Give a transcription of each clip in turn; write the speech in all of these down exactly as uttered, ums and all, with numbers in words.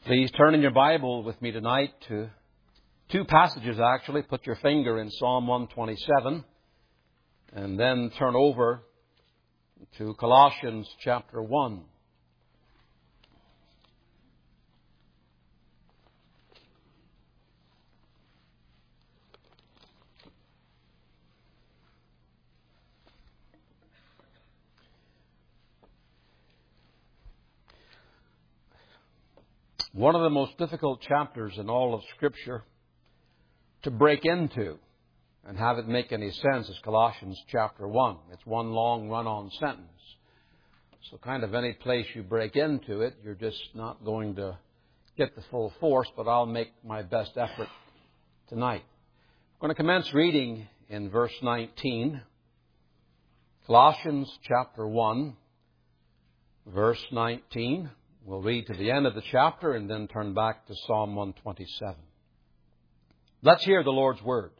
Please turn in your Bible with me tonight to two passages, actually. Put your finger in Psalm one twenty-seven and then turn over to Colossians chapter one. One of the most difficult chapters in all of Scripture to break into and have it make any sense is Colossians chapter one. It's one long run-on sentence. So kind of any place you break into it, you're just not going to get the full force, but I'll make my best effort tonight. I'm going to commence reading in verse nineteen. Colossians chapter one, verse nineteen. We'll read to the end of the chapter and then turn back to Psalm one twenty-seven. Let's hear the Lord's word.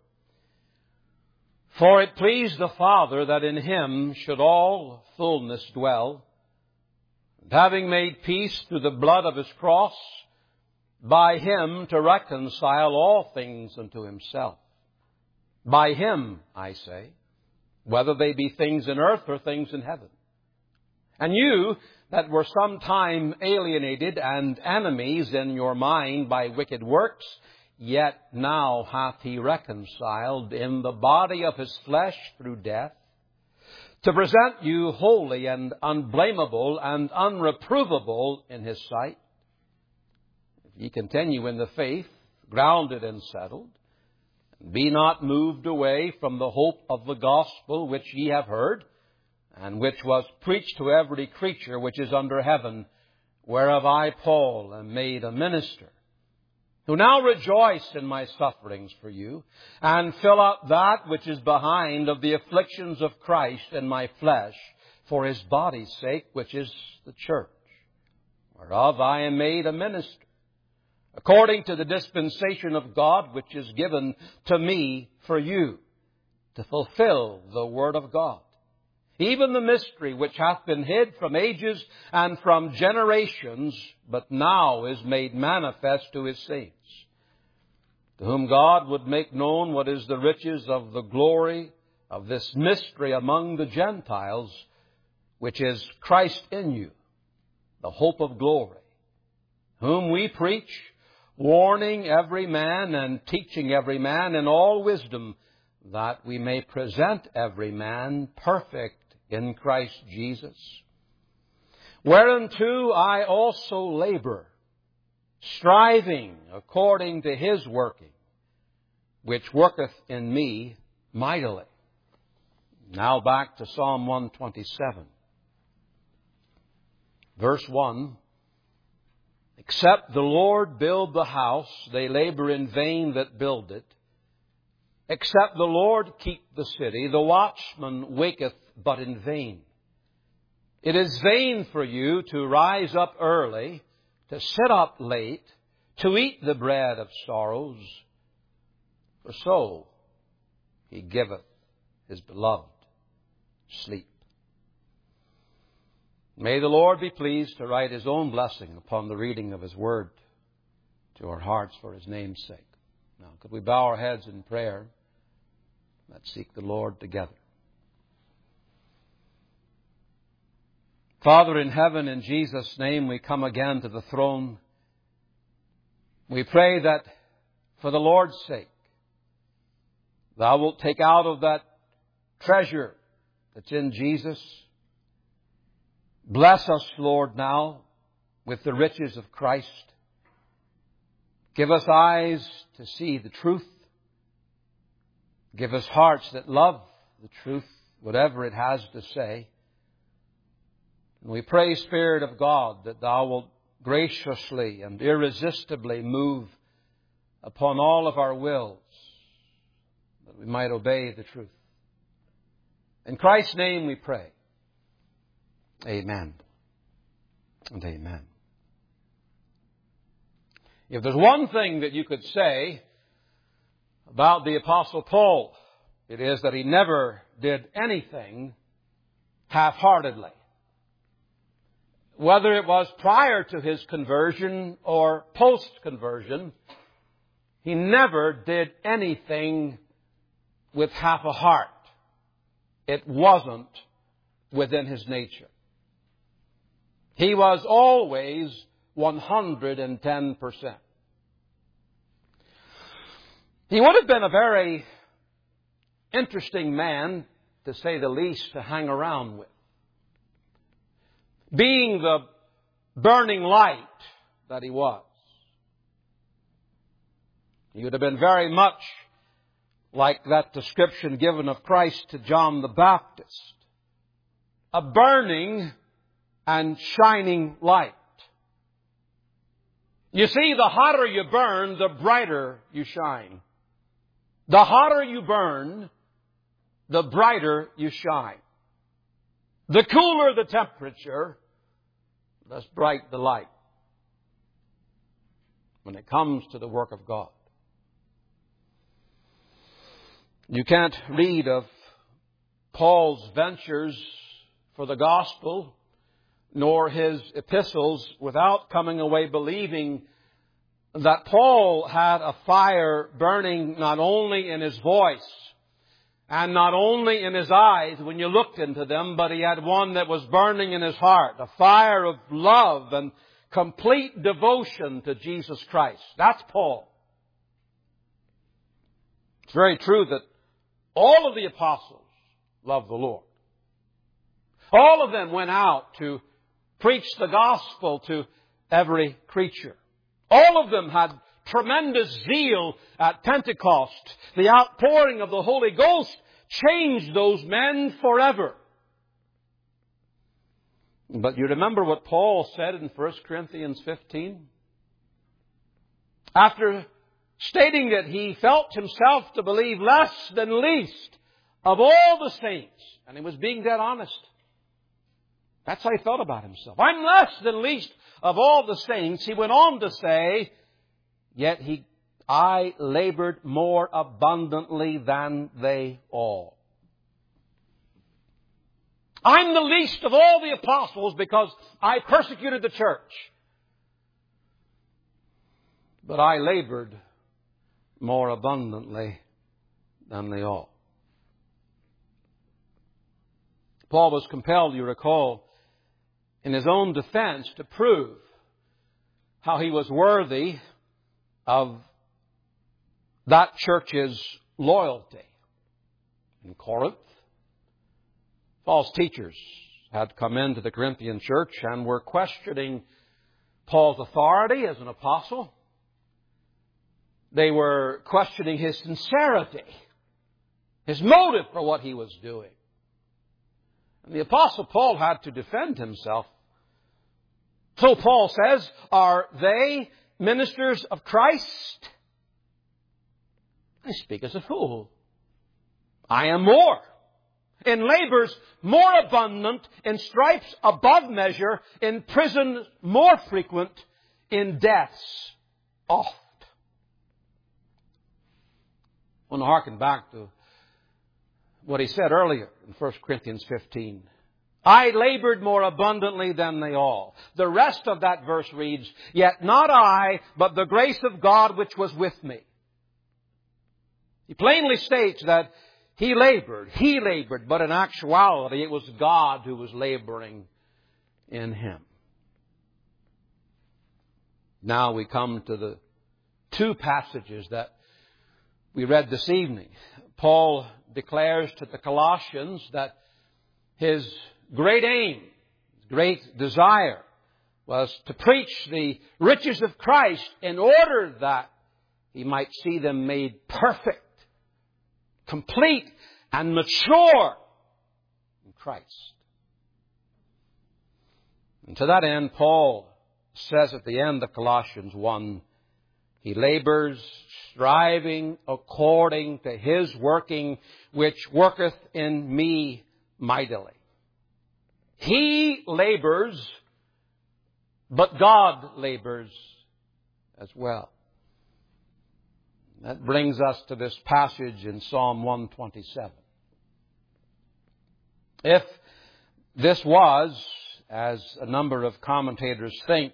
For it pleased the Father that in Him should all fullness dwell, and having made peace through the blood of His cross, by Him to reconcile all things unto Himself. By Him, I say, whether they be things in earth or things in heaven. And you that were sometime alienated and enemies in your mind by wicked works, yet now hath He reconciled in the body of His flesh through death, to present you holy and unblameable and unreprovable in His sight. If ye continue in the faith, grounded and settled, and be not moved away from the hope of the gospel which ye have heard, and which was preached to every creature which is under heaven, whereof I, Paul, am made a minister, who now rejoice in my sufferings for you, and fill up that which is behind of the afflictions of Christ in my flesh, for His body's sake, which is the church, whereof I am made a minister, according to the dispensation of God which is given to me for you, to fulfill the word of God. Even the mystery which hath been hid from ages and from generations, but now is made manifest to His saints, to whom God would make known what is the riches of the glory of this mystery among the Gentiles, which is Christ in you, the hope of glory, whom we preach, warning every man and teaching every man in all wisdom, that we may present every man perfect in Christ Jesus, whereunto I also labor, striving according to His working, which worketh in me mightily. Now back to Psalm one twenty-seven. Verse one. Except the Lord build the house, they labor in vain that build it. Except the Lord keep the city, the watchman waketh but in vain. It is vain for you to rise up early, to sit up late, to eat the bread of sorrows, for so He giveth His beloved sleep. May the Lord be pleased to write His own blessing upon the reading of His word to our hearts for His name's sake. Now, could we bow our heads in prayer? Let's seek the Lord together. Father in heaven, in Jesus' name, we come again to the throne. We pray that for the Lord's sake, Thou wilt take out of that treasure that's in Jesus. Bless us, Lord, now with the riches of Christ. Give us eyes to see the truth. Give us hearts that love the truth, whatever it has to say. And we pray, Spirit of God, that Thou wilt graciously and irresistibly move upon all of our wills, that we might obey the truth. In Christ's name we pray. Amen and amen. If there's one thing that you could say about the Apostle Paul, it is that he never did anything half-heartedly. whether it was prior to his conversion or post-conversion, he never did anything with half a heart. It wasn't within his nature. He was always one hundred ten percent. He would have been a very interesting man, to say the least, to hang around with. Being the burning light that he was. He would have been very much like that description given of Christ to John the Baptist. A burning and shining light. You see, the hotter you burn, the brighter you shine. The hotter you burn, the brighter you shine. The cooler the temperature, the less bright the light when it comes to the work of God. You can't read of Paul's ventures for the gospel, nor his epistles, without coming away believing that Paul had a fire burning not only in his voice and not only in his eyes when you looked into them, but he had one that was burning in his heart, a fire of love and complete devotion to Jesus Christ. That's Paul. It's very true that all of the apostles loved the Lord. All of them went out to preach the gospel to every creature. All of them had tremendous zeal at Pentecost. The outpouring of the Holy Ghost changed those men forever. But you remember what Paul said in First Corinthians fifteen? After stating that he felt himself to believe less than least of all the saints, and he was being dead honest. That's how he felt about himself. I'm less than least of all the saints. He went on to say, yet he, I labored more abundantly than they all. I'm the least of all the apostles because I persecuted the church. But I labored more abundantly than they all. Paul was compelled, you recall, in his own defense to prove how he was worthy of that church's loyalty. In Corinth, false teachers had come into the Corinthian church and were questioning Paul's authority as an apostle. They were questioning his sincerity, his motive for what he was doing. And the Apostle Paul had to defend himself. So Paul says, are they ministers of Christ? I speak as a fool. I am more. In labors more abundant, in stripes above measure, in prison more frequent, in deaths oft. I want to hearken back to what he said earlier in First Corinthians fifteen. I labored more abundantly than they all. The rest of that verse reads, yet not I, but the grace of God which was with me. He plainly states that he labored, he labored, but in actuality it was God who was laboring in him. Now we come to the two passages that we read this evening. Paul declares to the Colossians that his great aim, great desire was to preach the riches of Christ in order that he might see them made perfect, complete, and mature in Christ. And to that end, Paul says at the end of Colossians one, he labors, striving according to his working, which worketh in me mightily. He labors, but God labors as well. That brings us to this passage in Psalm one twenty-seven. If this was as a number of commentators think.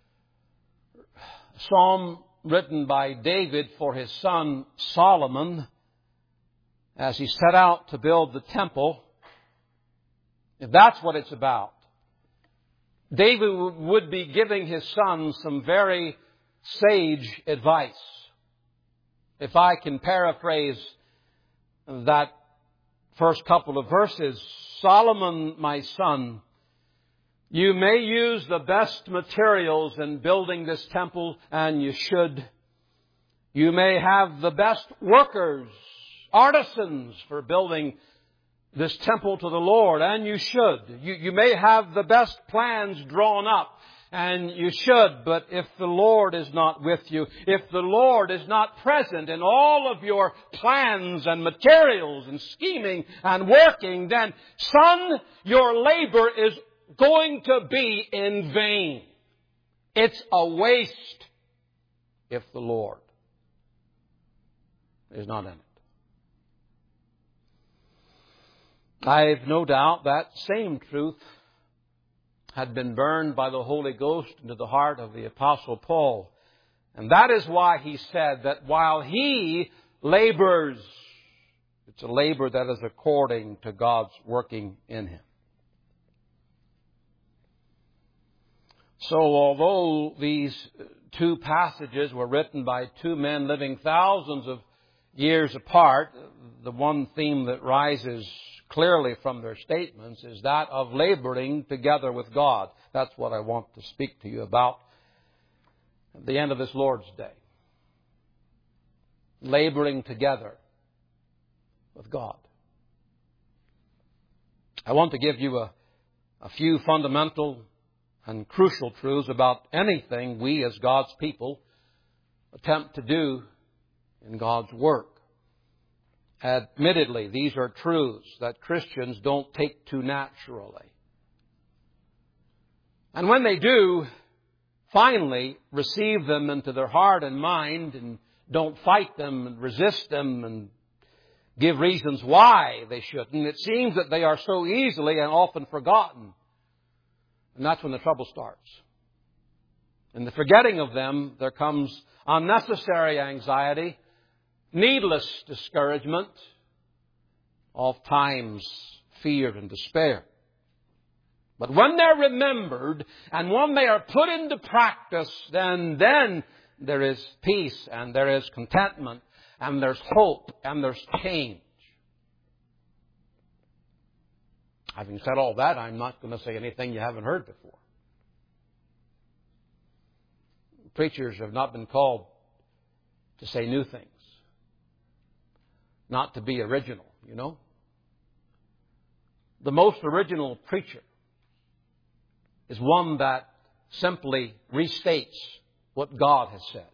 A psalm written by David for his son Solomon as he set out to build the temple. If that's what it's about, David would be giving his son some very sage advice. If I can paraphrase that first couple of verses, Solomon, my son, you may use the best materials in building this temple, and you should. You may have the best workers, artisans for building this temple to the Lord, and you should. You, you may have the best plans drawn up, and you should. But if the Lord is not with you, if the Lord is not present in all of your plans and materials and scheming and working, then, son, your labor is going to be in vain. It's a waste if the Lord is not in it. I've no doubt that same truth had been burned by the Holy Ghost into the heart of the Apostle Paul. And that is why he said that while he labors, it's a labor that is according to God's working in him. So although these two passages were written by two men living thousands of years apart, the one theme that rises clearly from their statements is that of laboring together with God. That's what I want to speak to you about at the end of this Lord's Day. Laboring together with God. I want to give you a, a few fundamental and crucial truths about anything we as God's people attempt to do in God's work. Admittedly, these are truths that Christians don't take too naturally. And when they do, finally receive them into their heart and mind and don't fight them and resist them and give reasons why they shouldn't, it seems that they are so easily and often forgotten. And that's when the trouble starts. In the forgetting of them, there comes unnecessary anxiety, needless discouragement, oftentimes fear and despair. But when they're remembered and when they are put into practice, then, then there is peace and there is contentment and there's hope and there's change. Having said all that, I'm not going to say anything you haven't heard before. Preachers have not been called to say new things. Not to be original, you know. The most original preacher is one that simply restates what God has said.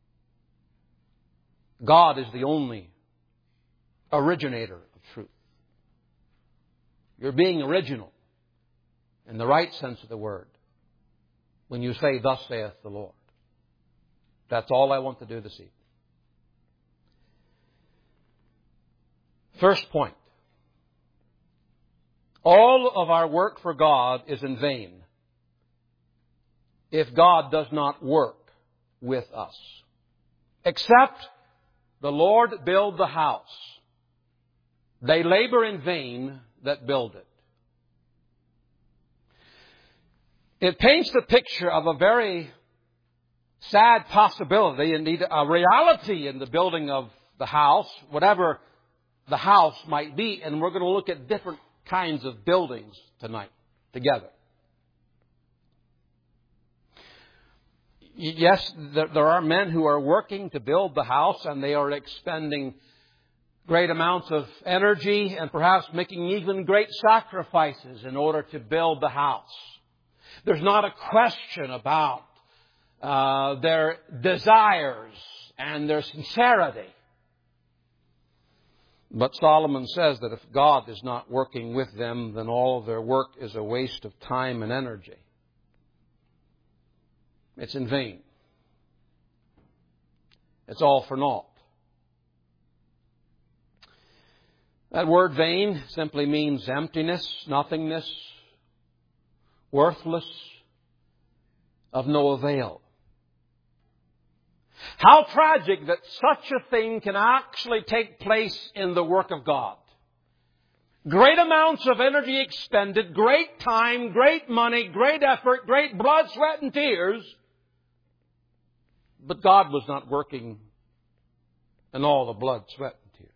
God is the only originator of truth. You're being original in the right sense of the word when you say, "Thus saith the Lord." That's all I want to do this evening. First point. All of our work for God is in vain if God does not work with us. Except the Lord build the house. They labor in vain that build it. It paints the picture of a very sad possibility, indeed a reality in the building of the house, whatever the house might be, and we're going to look at different kinds of buildings tonight together. Yes, there are men who are working to build the house, and they are expending great amounts of energy and perhaps making even great sacrifices in order to build the house. There's not a question about uh, their desires and their sincerity. But Solomon says that if God is not working with them, then all of their work is a waste of time and energy. It's in vain. It's all for naught. That word vain simply means emptiness, nothingness, worthless, of no avail. How tragic that such a thing can actually take place in the work of God. Great amounts of energy expended, great time, great money, great effort, great blood, sweat, and tears. But God was not working in all the blood, sweat, and tears.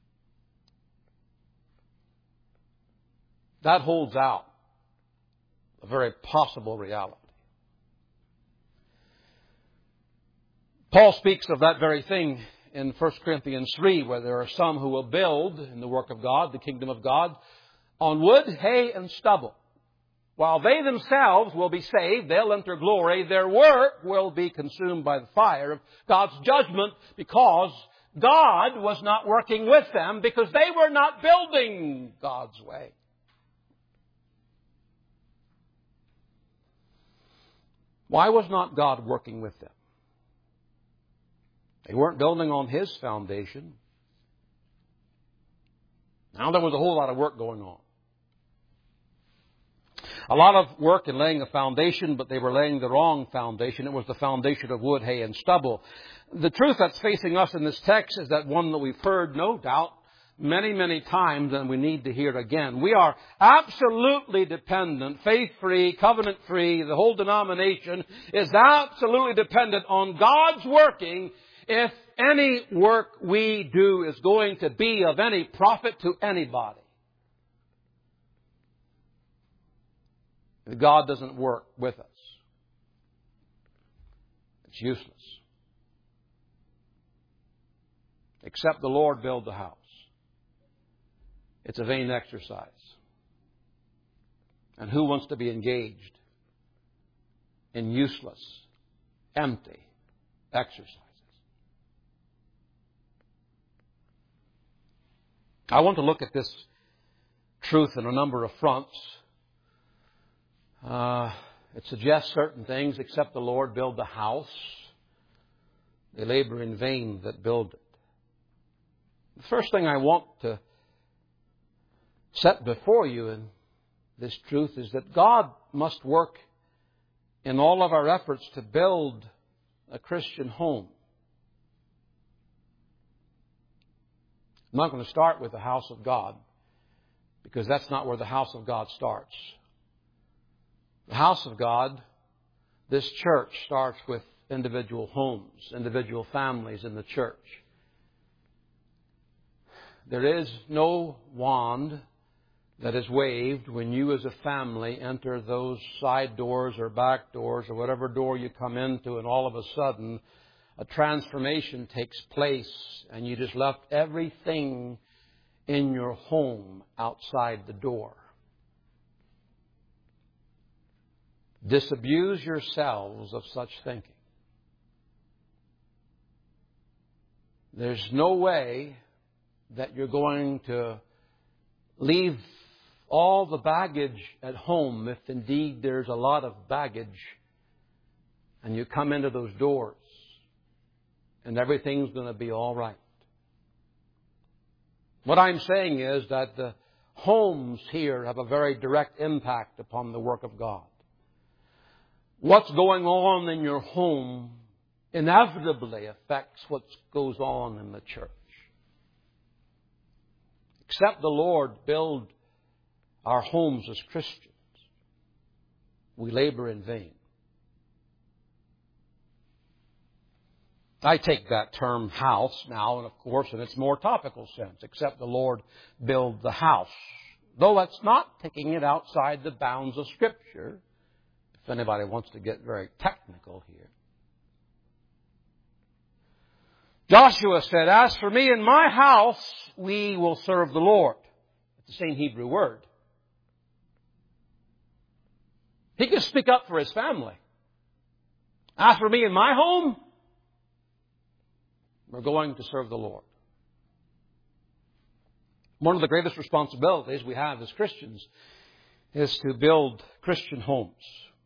That holds out a very possible reality. Paul speaks of that very thing in First Corinthians three, where there are some who will build in the work of God, the kingdom of God, on wood, hay, and stubble. While they themselves will be saved, they'll enter glory, their work will be consumed by the fire of God's judgment, because God was not working with them, because they were not building God's way. Why was not God working with them? They weren't building on His foundation. Now there was a whole lot of work going on. A lot of work in laying a foundation, but they were laying the wrong foundation. It was the foundation of wood, hay, and stubble. The truth that's facing us in this text is that one that we've heard, no doubt, many, many times, and we need to hear it again. We are absolutely dependent, faith-free, covenant-free. The whole denomination is absolutely dependent on God's working if any work we do is going to be of any profit to anybody. If God doesn't work with us, it's useless. Except the Lord build the house. It's a vain exercise. And who wants to be engaged in useless, empty exercises? I want to look at this truth in a number of fronts. Uh, it suggests certain things. Except the Lord build the house, they labor in vain that build it. The first thing I want to set before you in this truth is that God must work in all of our efforts to build a Christian home. I'm not going to start with the house of God, because that's not where the house of God starts. The house of God, this church, starts with individual homes, individual families in the church. There is no wand that is waved when you as a family enter those side doors or back doors or whatever door you come into, and all of a sudden a transformation takes place and you just left everything in your home outside the door. Disabuse yourselves of such thinking. There's no way that you're going to leave all the baggage at home, if indeed there's a lot of baggage, and you come into those doors and everything's going to be all right. What I'm saying is that the homes here have a very direct impact upon the work of God. What's going on in your home inevitably affects what goes on in the church. Except the Lord build our homes as Christians, we labor in vain. I take that term house now, and of course, in its more topical sense, except the Lord build the house. Though that's not taking it outside the bounds of Scripture, if anybody wants to get very technical here. Joshua said, "As for me and my house, we will serve the Lord." It's the same Hebrew word. He could speak up for his family. As for me and my home, we're going to serve the Lord. One of the greatest responsibilities we have as Christians is to build Christian homes.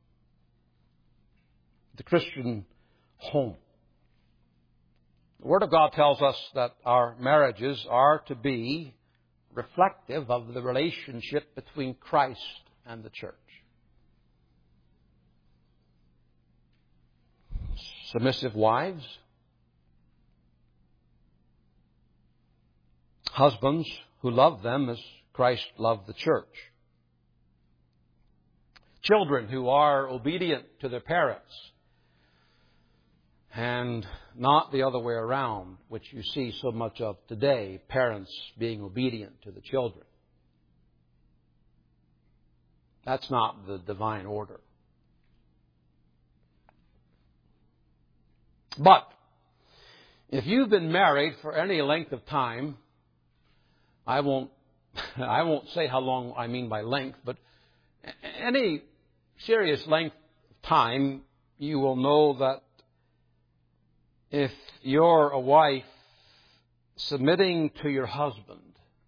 The Christian home. The Word of God tells us that our marriages are to be reflective of the relationship between Christ and the church. submissive wives. Husbands who love them as Christ loved the church. Children who are obedient to their parents and not the other way around, which you see so much of today, parents being obedient to the children. That's not the divine order. But if you've been married for any length of time, I won't I won't say how long I mean by length, but any serious length of time, you will know that if you're a wife submitting to your husband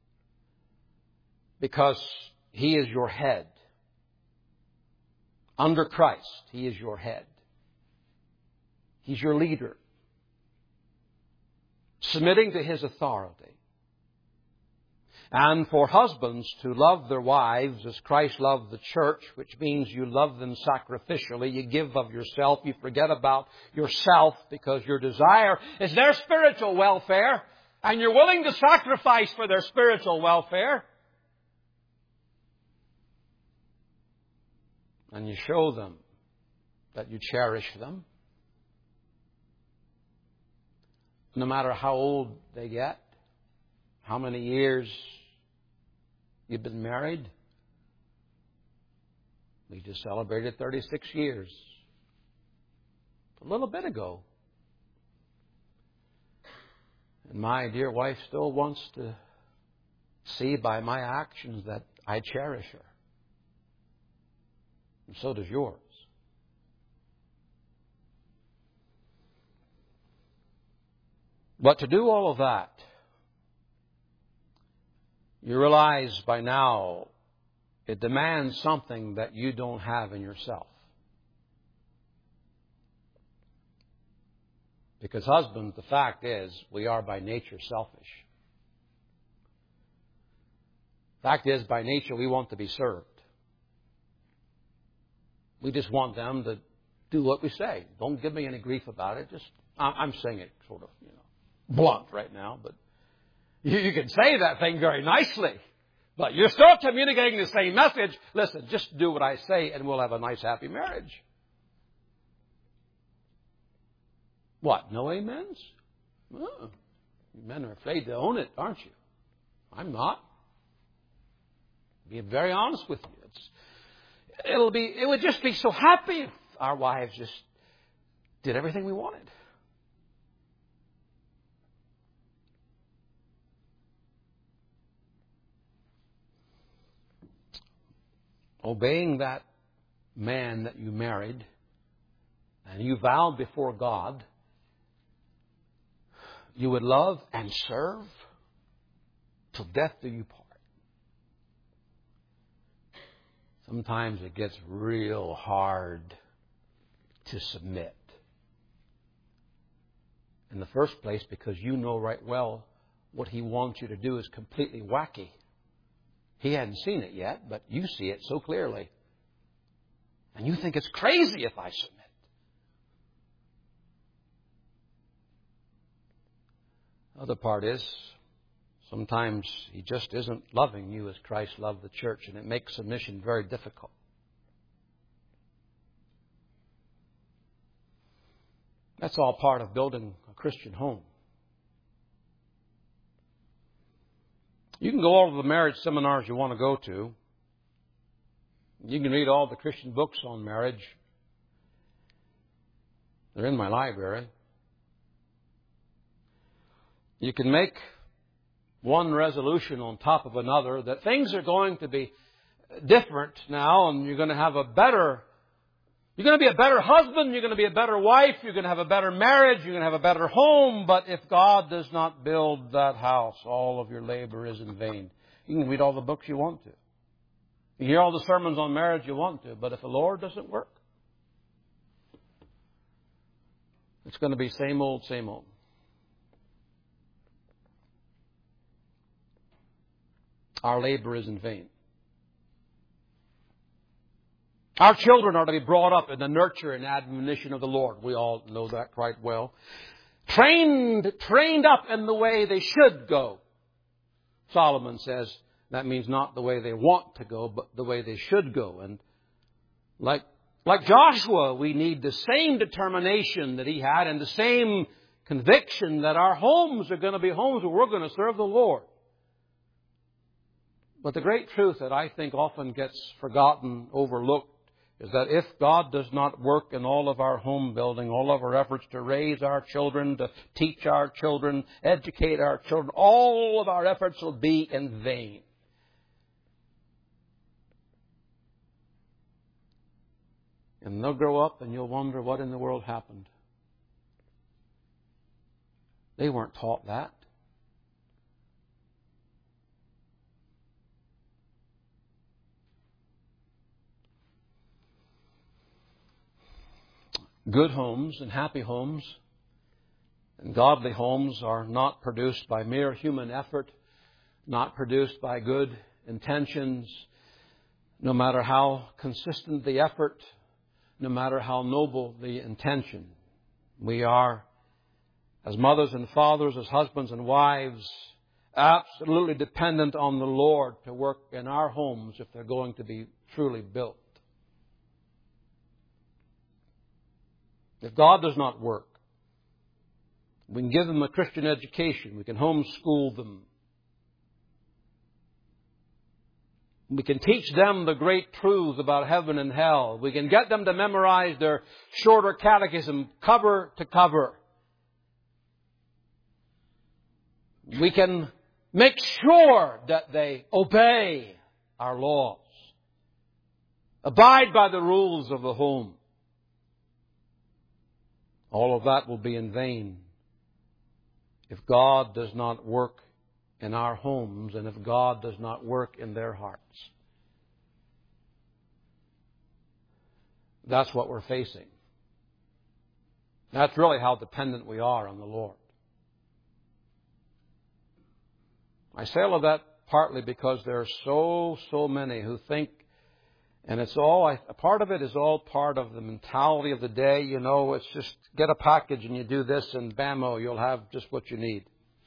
because he is your head, under Christ, he is your head. He's your leader. Submitting to his authority. And for husbands to love their wives as Christ loved the church, which means you love them sacrificially, you give of yourself, you forget about yourself because your desire is their spiritual welfare, and you're willing to sacrifice for their spiritual welfare. And you show them that you cherish them, no matter how old they get, how many years you've been married. We just celebrated thirty-six years a little bit ago. And my dear wife still wants to see by my actions that I cherish her. And so does yours. But to do all of that, you realize by now it demands something that you don't have in yourself. Because husbands, the fact is, we are by nature selfish. Fact is, by nature, we want to be served. We just want them to do what we say. Don't give me any grief about it. Just, I'm saying it sort of, you know, blunt right now, but you, you can say that thing very nicely, but you're still communicating the same message. Listen, just do what I say and we'll have a nice, happy marriage. What? No amens? Oh, men are afraid to own it, aren't you? I'm not. Being very honest with you. It's, it'll be, it would just be so happy if our wives just did everything we wanted. Obeying that man that you married and you vowed before God you would love and serve till death do you part. Sometimes it gets real hard to submit. In the first place, because you know right well what he wants you to do is completely wacky. He hadn't seen it yet, but you see it so clearly. And you think it's crazy if I submit. The other part is, sometimes he just isn't loving you as Christ loved the church, and it makes submission very difficult. That's all part of building a Christian home. You can go all of the marriage seminars you want to go to. You can read all the Christian books on marriage. They're in my library. You can make one resolution on top of another that things are going to be different now, and you're going to have a better, you're going to be a better husband, you're going to be a better wife, you're going to have a better marriage, you're going to have a better home. But if God does not build that house, all of your labor is in vain. You can read all the books you want to. You can hear all the sermons on marriage you want to. But if the Lord doesn't work, it's going to be same old, same old. Our labor is in vain. Our children are to be brought up in the nurture and admonition of the Lord. We all know that quite well. Trained, trained up in the way they should go. Solomon says that means not the way they want to go, but the way they should go. And like, like Joshua, we need the same determination that he had and the same conviction that our homes are going to be homes where we're going to serve the Lord. But the great truth that I think often gets forgotten, overlooked, is that if God does not work in all of our home building, all of our efforts to raise our children, to teach our children, educate our children, all of our efforts will be in vain. And they'll grow up and you'll wonder what in the world happened. They weren't taught that. Good homes and happy homes and godly homes are not produced by mere human effort, not produced by good intentions, no matter how consistent the effort, no matter how noble the intention. We are, as mothers and fathers, as husbands and wives, absolutely dependent on the Lord to work in our homes if they're going to be truly built. If God does not work, we can give them a Christian education. We can homeschool them. We can teach them the great truths about heaven and hell. We can get them to memorize their shorter catechism cover to cover. We can make sure that they obey our laws, abide by the rules of the home. All of that will be in vain if God does not work in our homes and if God does not work in their hearts. That's what we're facing. That's really how dependent we are on the Lord. I say all of that partly because there are so, so many who think, and it's all, a part of it is all part of the mentality of the day. You know, it's just get a package and you do this and bammo, you'll have just what you need.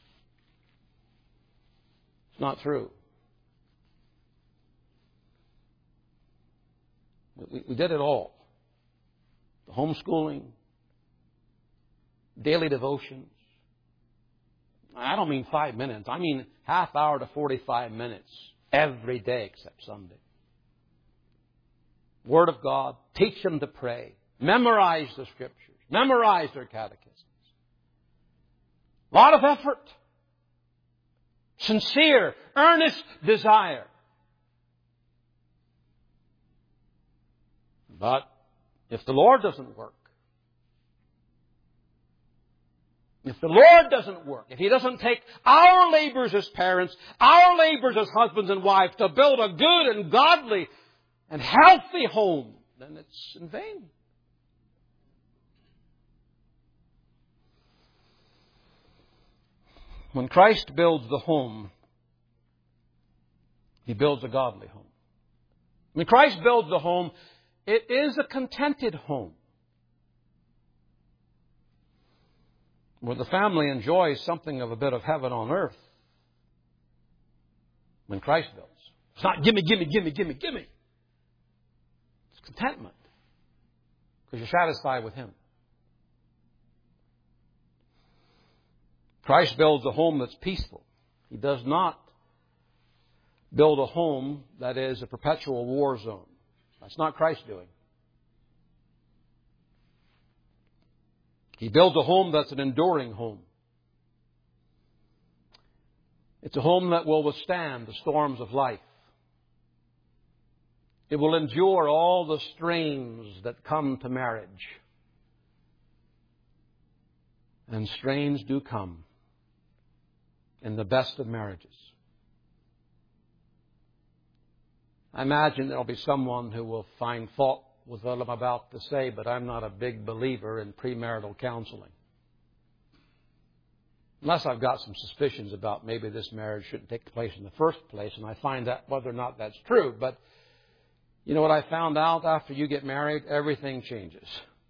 It's not true. We, we did it all. The homeschooling, daily devotions. I don't mean five minutes. I mean half hour to forty-five minutes every day except Sunday. Word of God. Teach them to pray. Memorize the Scriptures. Memorize their catechisms. A lot of effort. Sincere, earnest desire. But if the Lord doesn't work, if the Lord doesn't work, if He doesn't take our labors as parents, our labors as husbands and wives to build a good and godly and healthy home, then it's in vain. When Christ builds the home, He builds a godly home. When Christ builds the home, it is a contented home, where the family enjoys something of a bit of heaven on earth. When Christ builds. It's not gimme, gimme, gimme, gimme, gimme. It's contentment. Because you're satisfied with Him. Christ builds a home that's peaceful. He does not build a home that is a perpetual war zone. That's not Christ doing. He builds a home that's an enduring home. It's a home that will withstand the storms of life. It will endure all the strains that come to marriage. And strains do come in the best of marriages. I imagine there will be someone who will find fault with what I'm about to say, but I'm not a big believer in premarital counseling. Unless I've got some suspicions about maybe this marriage shouldn't take place in the first place, and I find that whether or not that's true. But You know what I found out after you get married? Everything changes.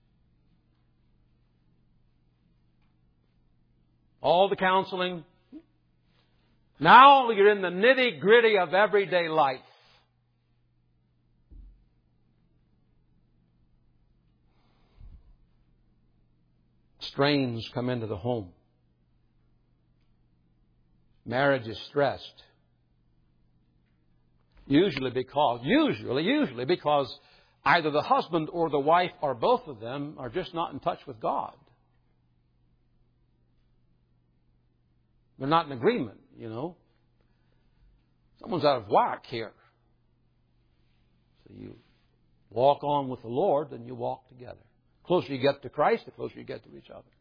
All the counseling. Now you're in the nitty-gritty of everyday life. Strains come into the home. Marriage is stressed. Usually because, usually, usually because either the husband or the wife or both of them are just not in touch with God. They're not in agreement, you know. Someone's out of whack here. So you walk on with the Lord, then you walk together. The closer you get to Christ, the closer you get to each other.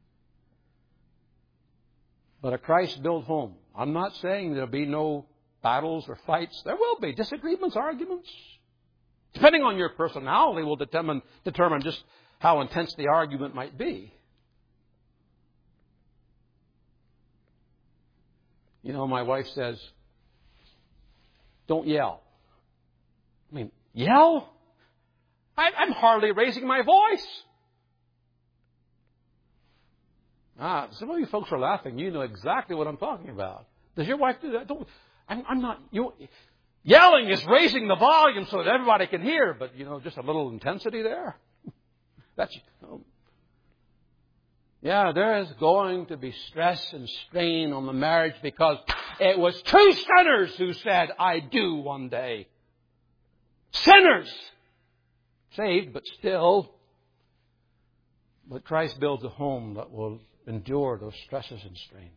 But a Christ-built home. I'm not saying there'll be no battles or fights. There will be disagreements, arguments. Depending on your personality will determine, determine just how intense the argument might be. You know, my wife says, don't yell. I mean, yell? I, I'm hardly raising my voice. Ah, some of you folks are laughing. You know exactly what I'm talking about. Does your wife do that? Don't, I'm, I'm not. You, yelling is raising the volume so that everybody can hear, but you know, just a little intensity there. That's. Oh. Yeah, there is going to be stress and strain on the marriage because it was two sinners who said, "I do" one day. Sinners, saved, but still. But Christ builds a home that will endure those stresses and strains.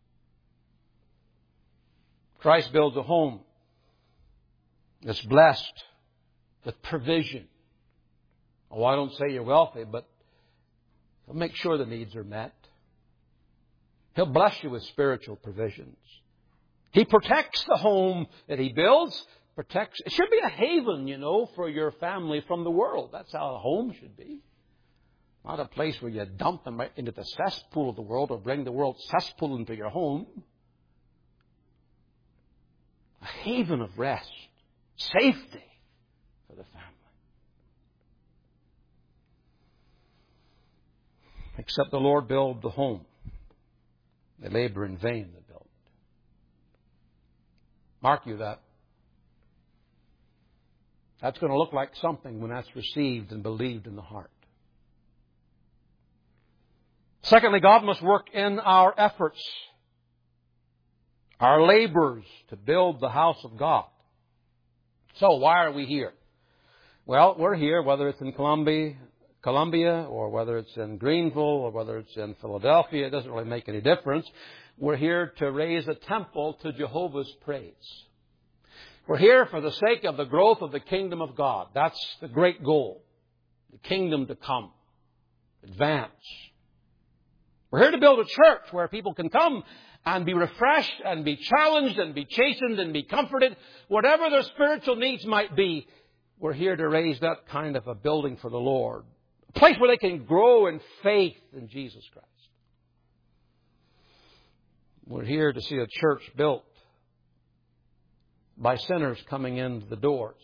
Christ builds a home that's blessed with provision. Oh, I don't say you're wealthy, but He'll make sure the needs are met. He'll bless you with spiritual provisions. He protects the home that He builds. Protects. It should be a haven, you know, for your family from the world. That's how a home should be. Not a place where you dump them right into the cesspool of the world or bring the world's cesspool into your home. A haven of rest, safety for the family. Except the Lord build the home. They labor in vain that build it. Mark you that. That's going to look like something when that's received and believed in the heart. Secondly, God must work in our efforts, our labors to build the house of God. So why are we here? Well, we're here whether it's in Columbia, Columbia or whether it's in Greenville or whether it's in Philadelphia. It doesn't really make any difference. We're here to raise a temple to Jehovah's praise. We're here for the sake of the growth of the kingdom of God. That's the great goal. The kingdom to come. Advance. We're here to build a church where people can come and be refreshed and be challenged and be chastened and be comforted. Whatever their spiritual needs might be, we're here to raise that kind of a building for the Lord. A place where they can grow in faith in Jesus Christ. We're here to see a church built by sinners coming into the doors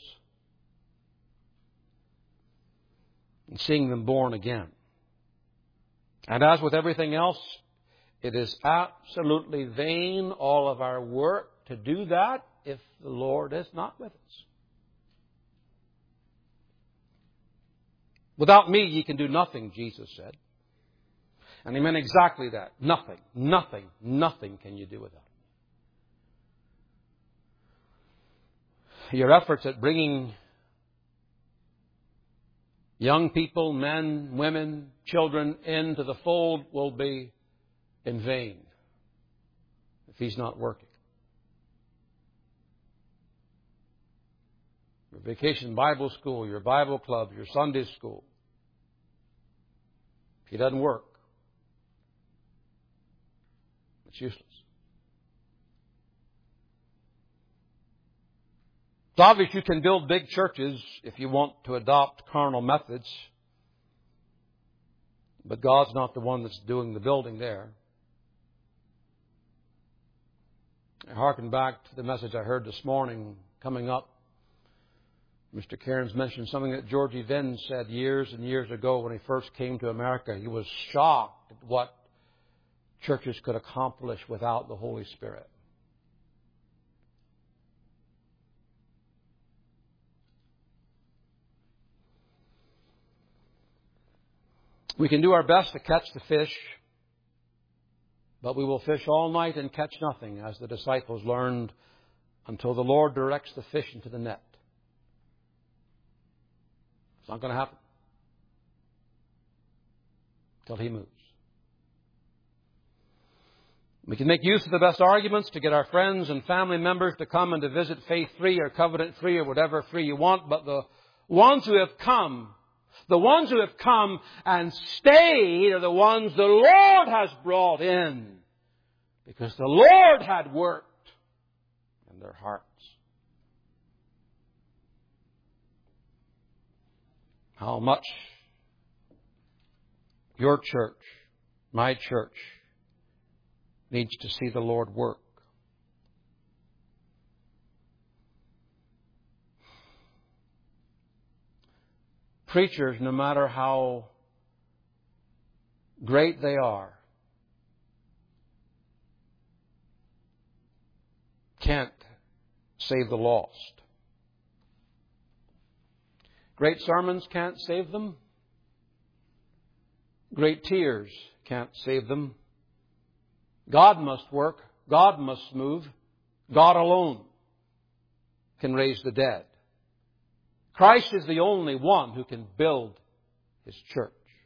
and seeing them born again. And as with everything else, it is absolutely vain, all of our work, to do that if the Lord is not with us. Without me, ye can do nothing, Jesus said. And He meant exactly that. Nothing, nothing, nothing can you do without me. Your efforts at bringing young people, men, women, children into the fold will be in vain if He's not working. Your vacation Bible school, your Bible club, your Sunday school, if He doesn't work, it's useless. It's obvious you can build big churches if you want to adopt carnal methods. But God's not the one that's doing the building there. I hearken back to the message I heard this morning coming up Mister Cairns mentioned something that Georgie Venn said years and years ago when he first came to America. He was shocked at what churches could accomplish without the Holy Spirit. We can do our best to catch the fish, but we will fish all night and catch nothing, as the disciples learned, until the Lord directs the fish into the net. It's not going to happen until He moves. We can make use of the best arguments to get our friends and family members to come and to visit faith-free or covenant-free or whatever free you want, but the ones who have come The ones who have come and stayed are the ones the Lord has brought in, because the Lord had worked in their hearts. How much your church, my church, needs to see the Lord work. Preachers, no matter how great they are, can't save the lost. Great sermons can't save them. Great tears can't save them. God must work. God must move. God alone can raise the dead. Christ is the only one who can build His church.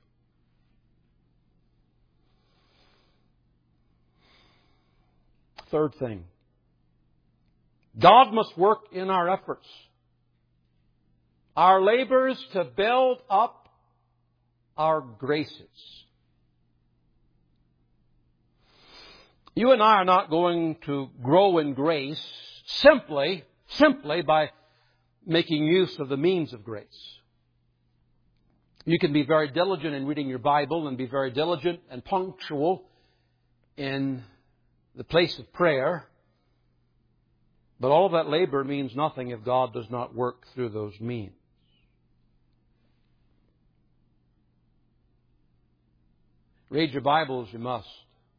Third thing, God must work in our efforts. Our labors to build up our graces. You and I are not going to grow in grace simply, simply by making use of the means of grace. You can be very diligent in reading your Bible and be very diligent and punctual in the place of prayer. But all of that labor means nothing if God does not work through those means. Read your Bible as you must.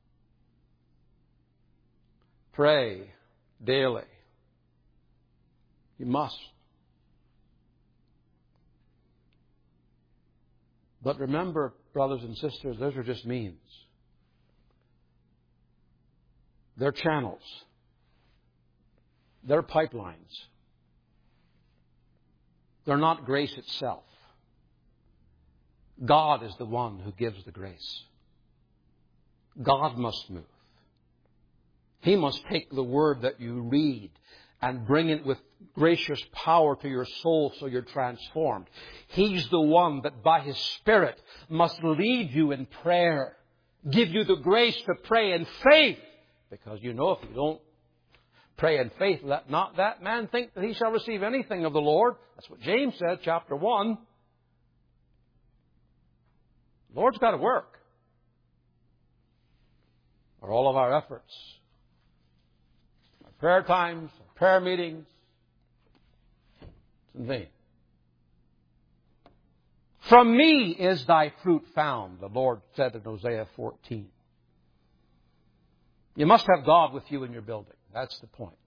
Pray daily. You must. But remember, brothers and sisters, those are just means. They're channels. They're pipelines. They're not grace itself. God is the one who gives the grace. God must move. He must take the Word that you read and bring it with gracious power to your soul so you're transformed. He's the one that by His Spirit must lead you in prayer. Give you the grace to pray in faith. Because you know if you don't pray in faith, let not that man think that he shall receive anything of the Lord. That's what James said, chapter one. The Lord's got to work. Or all of our efforts, our prayer times, our prayer meetings, it's in vain. From me is thy fruit found, the Lord said in Hosea fourteen. You must have God with you in your building. That's the point.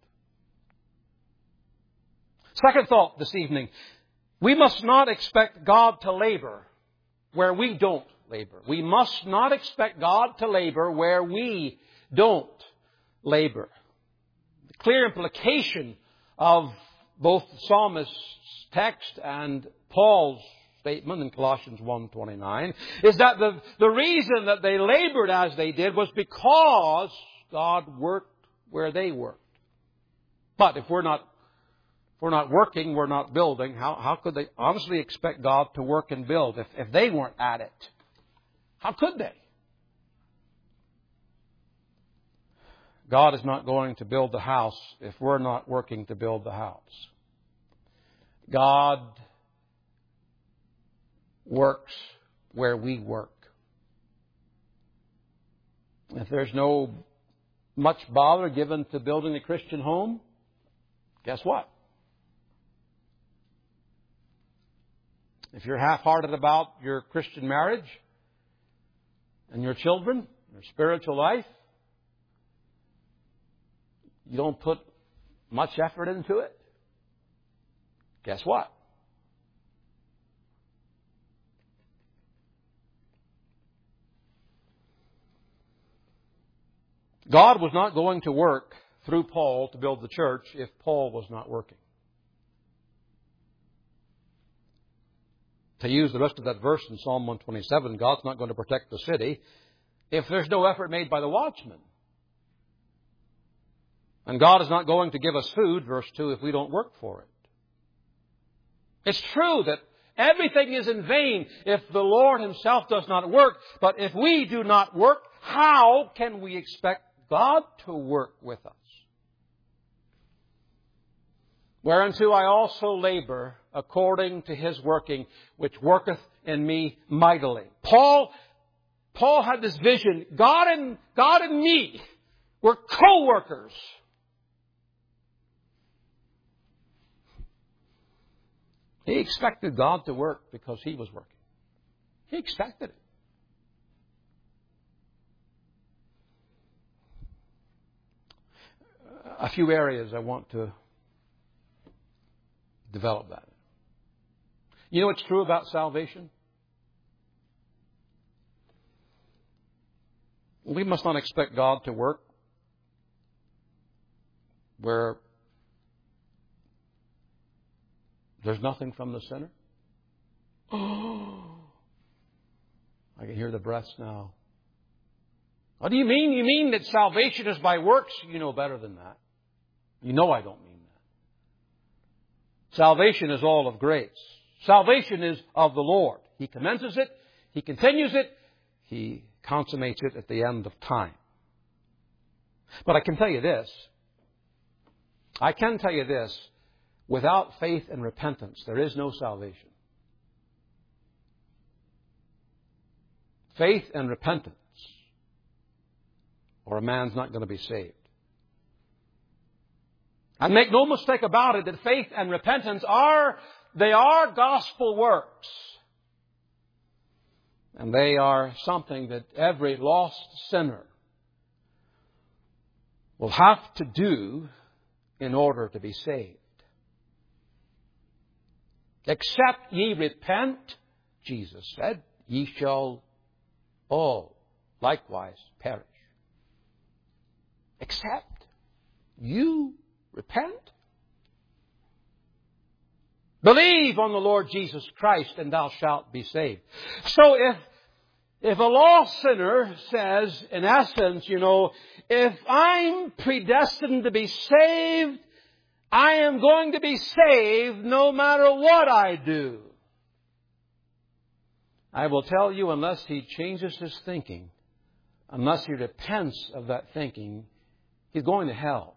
Second thought this evening. We must not expect God to labor where we don't labor. We must not expect God to labor where we don't labor. The clear implication of both the psalmist's text and Paul's statement in Colossians one twenty-nine is that the, the reason that they labored as they did was because God worked where they worked. But if we're not if we're not working, we're not building, how, how could they honestly expect God to work and build if, if they weren't at it? How could they? God is not going to build the house if we're not working to build the house. God works where we work. If there's no much bother given to building a Christian home, guess what? If you're half-hearted about your Christian marriage and your children, your spiritual life, you don't put much effort into it, guess what? God was not going to work through Paul to build the church if Paul was not working. To use the rest of that verse in Psalm one twenty-seven, God's not going to protect the city if there's no effort made by the watchman. And God is not going to give us food, verse two, if we don't work for it. It's true that everything is in vain if the Lord Himself does not work. But if we do not work, how can we expect God to work with us? Whereunto I also labor according to His working, which worketh in me mightily. Paul, Paul had this vision. God and, God and me were co-workers. He expected God to work because He was working. He expected it. A few areas I want to develop that. You know what's true about salvation? We must not expect God to work where there's nothing from the sinner. Oh, I can hear the breaths now. What do you mean? You mean that salvation is by works? You know better than that. You know I don't mean that. Salvation is all of grace. Salvation is of the Lord. He commences it. He continues it. He consummates it at the end of time. But I can tell you this. I can tell you this. Without faith and repentance, there is no salvation. Faith and repentance, or a man's not going to be saved. And make no mistake about it that faith and repentance are, they are gospel works. And they are something that every lost sinner will have to do in order to be saved. Except ye repent, Jesus said, ye shall all likewise perish. Except you repent. Believe on the Lord Jesus Christ and thou shalt be saved. So if, if a lost sinner says, in essence, you know, if I'm predestined to be saved, I am going to be saved no matter what I do. I will tell you, unless he changes his thinking, unless he repents of that thinking, he's going to hell.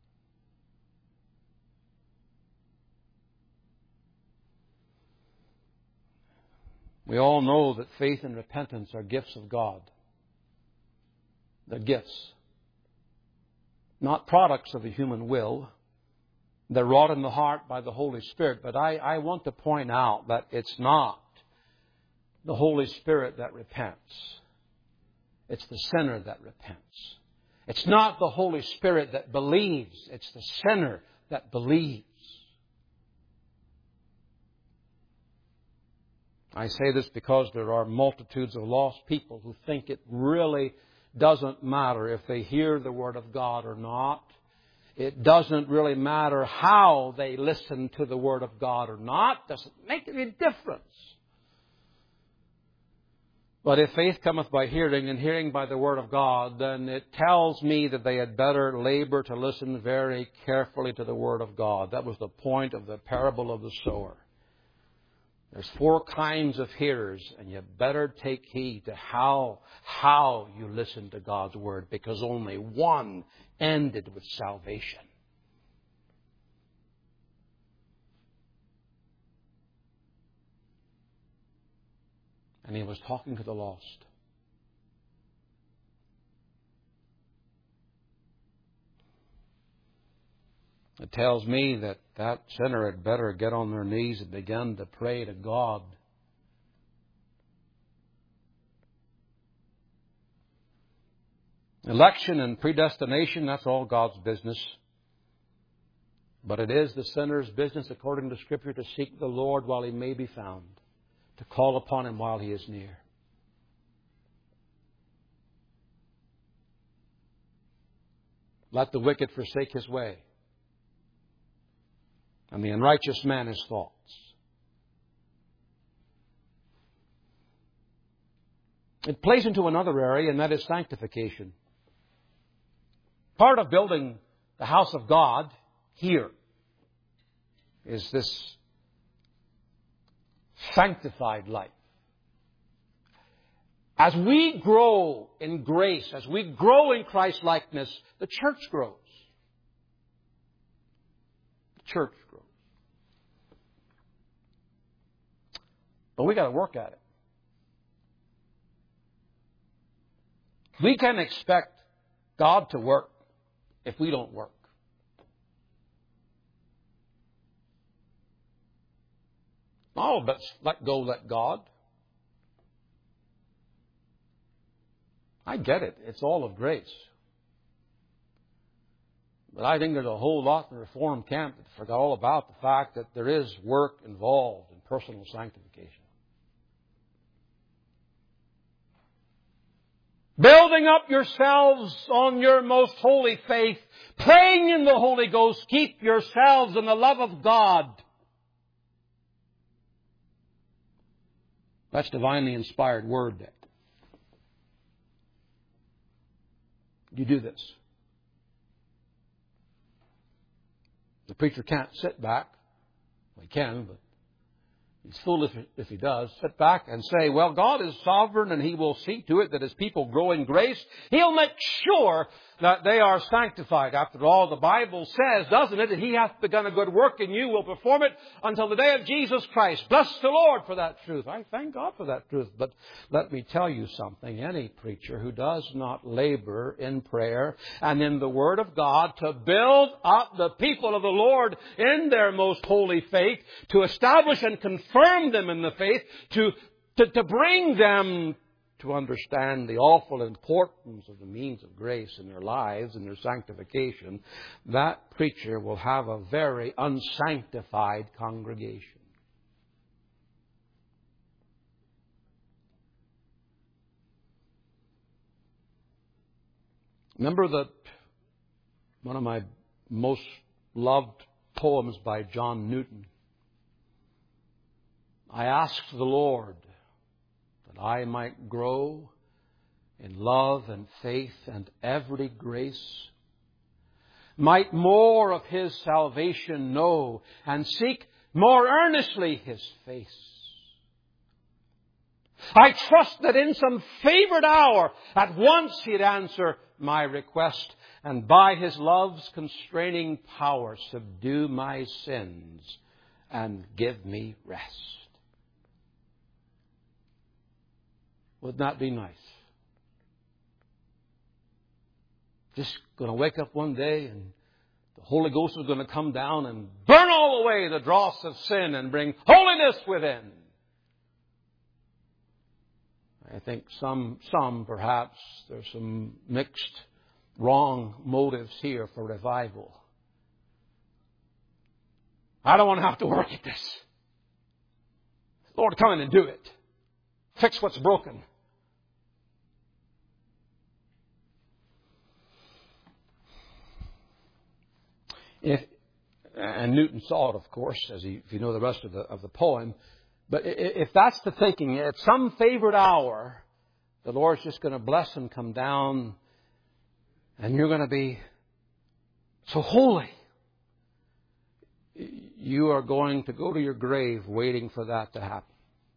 We all know that faith and repentance are gifts of God. They're gifts. Not products of the human will. They're wrought in the heart by the Holy Spirit. But I, I want to point out that it's not the Holy Spirit that repents. It's the sinner that repents. It's not the Holy Spirit that believes. It's the sinner that believes. I say this because there are multitudes of lost people who think it really doesn't matter if they hear the Word of God or not. It doesn't really matter how they listen to the Word of God or not. It doesn't make any difference. But if faith cometh by hearing, and hearing by the Word of God, then it tells me that they had better labor to listen very carefully to the Word of God. That was the point of the parable of the sower. There's four kinds of hearers, and you better take heed to how, how you listen to God's Word, because only one ended with salvation. And he was talking to the lost. It tells me that that sinner had better get on their knees and begin to pray to God Election and predestination, that's all God's business. But it is the sinner's business, according to Scripture, to seek the Lord while He may be found, to call upon Him while He is near. Let the wicked forsake his way, and the unrighteous man his thoughts. It plays into another area, and that is sanctification. Part of building the house of God here is this sanctified life. As we grow in grace, as we grow in Christ-likeness, the church grows. The church grows. But we got to work at it. We can expect God to work if we don't work. Oh, but let go, let God. I get it. It's all of grace. But I think there's a whole lot in the Reformed camp that forgot all about the fact that there is work involved in personal sanctification. Building up yourselves on your most holy faith, praying in the Holy Ghost, keep yourselves in the love of God. That's divinely inspired word there. You do this. The preacher can't sit back. Well, he can, but he's foolish if he does. Sit back and say, well, God is sovereign and He will see to it that as people grow in grace, He'll make sure that they are sanctified. After all, the Bible says, doesn't it, that He hath begun a good work in you, will perform it until the day of Jesus Christ. Bless the Lord for that truth. I thank God for that truth. But let me tell you something. Any preacher who does not labor in prayer and in the Word of God to build up the people of the Lord in their most holy faith, to establish and confirm them in the faith, to, to, to bring them to understand the awful importance of the means of grace in their lives and their sanctification, that preacher will have a very unsanctified congregation. Remember that one of my most loved poems by John Newton. I asked the Lord that I might grow in love and faith and every grace, might more of His salvation know, and seek more earnestly His face. I trust that in some favored hour at once He'd answer my request, and by His love's constraining power subdue my sins and give me rest. Would that be nice? Just going to wake up one day and the Holy Ghost is going to come down and burn all away the dross of sin and bring holiness within. I think some, some perhaps, there's some mixed, wrong motives here for revival. I don't want to have to work at this. Lord, come in and do it. Fix what's broken. If, and Newton saw it, of course, as he, if you know the rest of the, of the poem. But if that's the thinking, at some favored hour, the Lord's just going to bless and come down, and you're going to be so holy. You are going to go to your grave waiting for that to happen.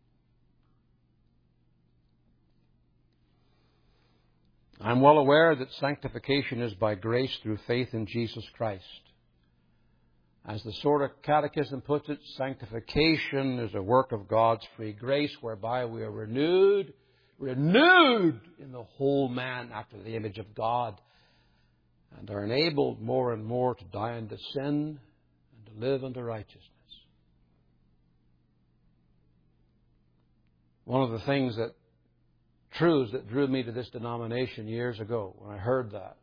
I'm well aware that sanctification is by grace through faith in Jesus Christ. As the Sort of Catechism puts it, sanctification is a work of God's free grace whereby we are renewed, renewed in the whole man after the image of God, and are enabled more and more to die unto sin and to live unto righteousness. One of the things that truths that drew me to this denomination years ago when I heard that.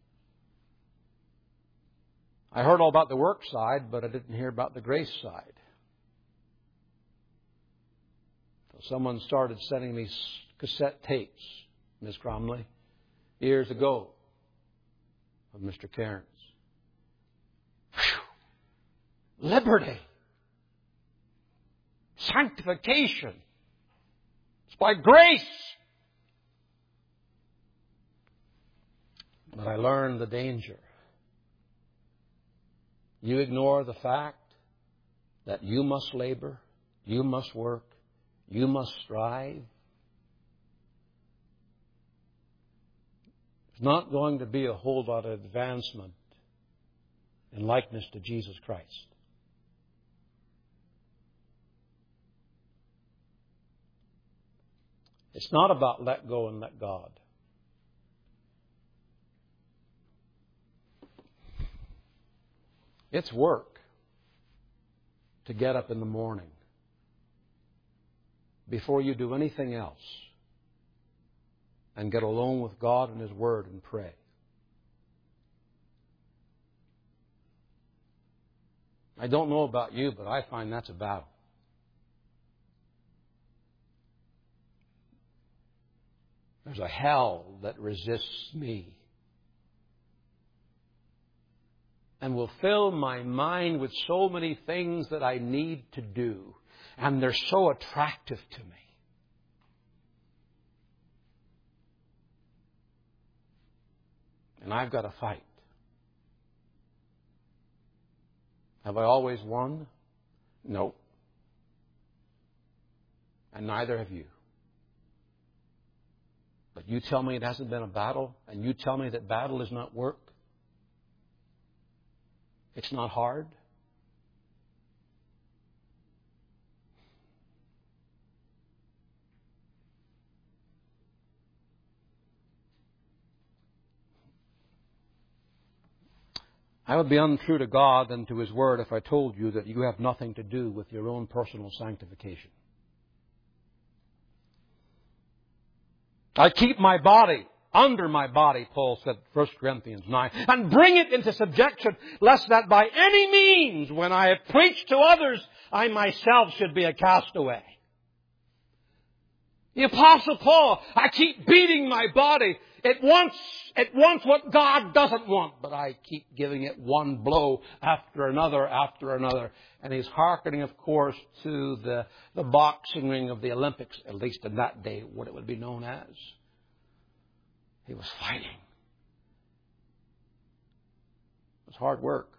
I heard all about the work side, but I didn't hear about the grace side. So someone started sending me cassette tapes, Miss Cromley, years ago of Mister Cairns. Whew. Liberty. Sanctification. It's by grace. But I learned the danger. You ignore the fact that you must labor, you must work, you must strive. There's not going to be a whole lot of advancement in likeness to Jesus Christ. It's not about let go and let God. It's work to get up in the morning before you do anything else and get alone with God and His Word and pray. I don't know about you, but I find that's a battle. There's a hell that resists me and will fill my mind with so many things that I need to do, and they're so attractive to me. And I've got to fight. Have I always won? No. And neither have you. But you tell me it hasn't been a battle, and you tell me that battle is not work. It's not hard. I would be untrue to God and to His Word if I told you that you have nothing to do with your own personal sanctification. I keep my body under my body, Paul said, First Corinthians nine, and bring it into subjection, lest that by any means, when I have preached to others, I myself should be a castaway. The Apostle Paul, I keep beating my body. It wants, it wants what God doesn't want, but I keep giving it one blow after another after another. And he's hearkening, of course, to the, the boxing ring of the Olympics, at least in that day, what it would be known as. He was fighting. It was hard work.